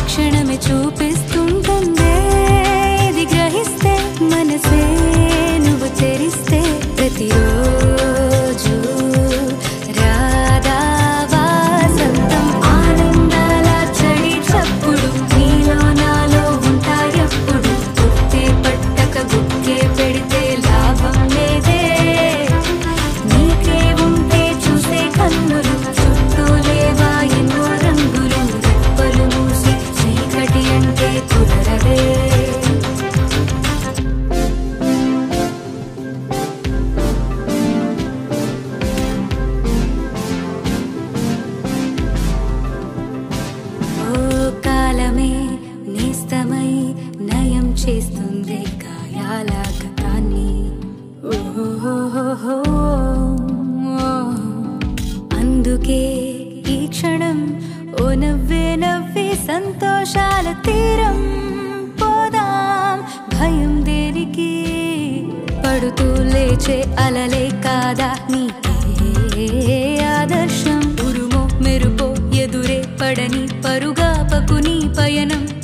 క్షణమే చూపిస్తుంటుందే ఇది గ్రహిస్తే మనసే నువ్వు తెరిస్తే ప్రతిరోజు రాధా వాసంతం ఆనందాల చడి చప్పుడు నీలో నాలో ఉంటాయప్పుడు గుర్తే పట్టక గుక్కే పెడితే లాభం లేదే నీకే ఉంటే చూసే కన్నులు చుట్టూ లేవా ఎన్నో రంగులు రెప్పలు మూసి చీకటి అంటే కుదరదే కాలమే నేస్తమై నయం చేస్తుంది గాయాల గతాన్ని అందుకే ఈ క్షణం ఓ నవ్వే నవ్వి సంతోషాల తీరం పోదాం భయం దేనికి పడుతూ లేచే అలలే కాదా నీకే ఆదర్శం ఉరుమో మెరుపో ఎదురే పడని పరుగాపకు నీ పయనం